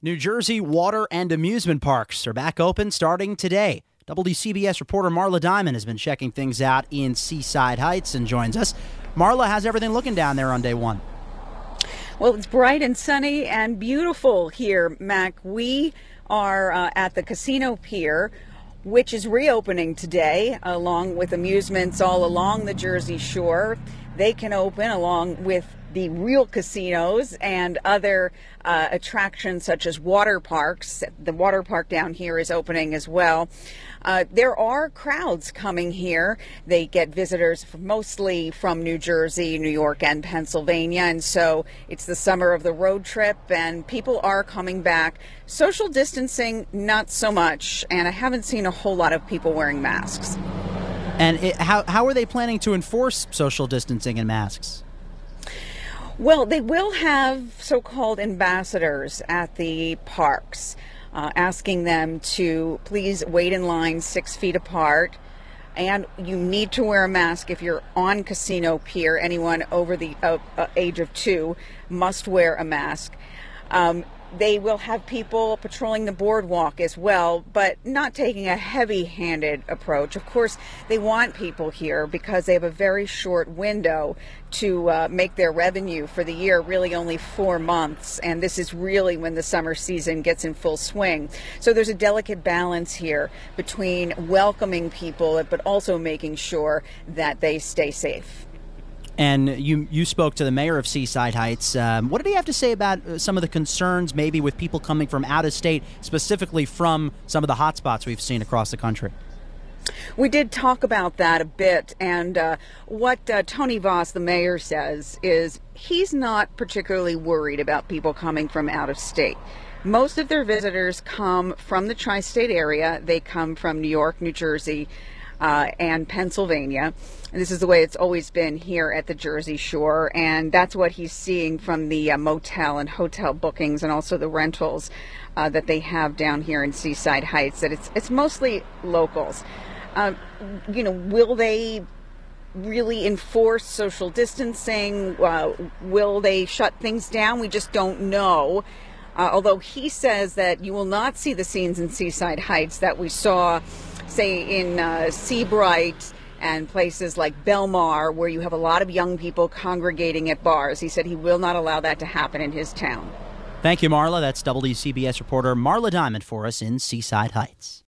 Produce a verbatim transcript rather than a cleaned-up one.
New Jersey water and amusement parks are back open starting today. W D C B S reporter Marla Diamond has been checking things out in Seaside Heights and joins us. Marla, how's everything looking down there on day one? Well, it's bright and sunny and beautiful here, Mac. We are uh, at the Casino Pier, which is reopening today, along with amusements all along the Jersey Shore. They can open along with the real casinos and other uh, attractions such as water parks. The water park down here is opening as well. Uh, there are crowds coming here. They get visitors from, mostly from New Jersey, New York, and Pennsylvania, and so it's the summer of the road trip, and people are coming back. Social distancing, not so much, and I haven't seen a whole lot of people wearing masks. And it, how, how are they planning to enforce social distancing and masks? Well, they will have so-called ambassadors at the parks, uh, asking them to please wait in line six feet apart. And you need to wear a mask if you're on Casino Pier. Anyone over the uh, uh, age of two must wear a mask. Um, They will have people patrolling the boardwalk as well, but not taking a heavy-handed approach. Of course, they want people here because they have a very short window to uh, make their revenue for the year, really only four months, and this is really when the summer season gets in full swing. So there's a delicate balance here between welcoming people, but also making sure that they stay safe. And you you spoke to the mayor of Seaside Heights. Um, what did he have to say about uh, some of the concerns maybe with people coming from out of state, specifically from some of the hot spots we've seen across the country? We did talk about that a bit, and uh, what uh, Tony Voss, the mayor, says is he's not particularly worried about people coming from out of state. Most of their visitors come from the tri-state area. They come from New York, New Jersey, Uh, and Pennsylvania. And this is the way it's always been here at the Jersey Shore, and that's what he's seeing from the uh, motel and hotel bookings and also the rentals uh, that they have down here in Seaside Heights, that it's it's mostly locals. Uh, you know, will they really enforce social distancing? Uh, will they shut things down? We just don't know. Uh, although he says that you will not see the scenes in Seaside Heights that we saw, say, in uh, Seabright and places like Belmar, where you have a lot of young people congregating at bars. He said he will not allow that to happen in his town. Thank you, Marla. That's W D C B S reporter Marla Diamond for us in Seaside Heights.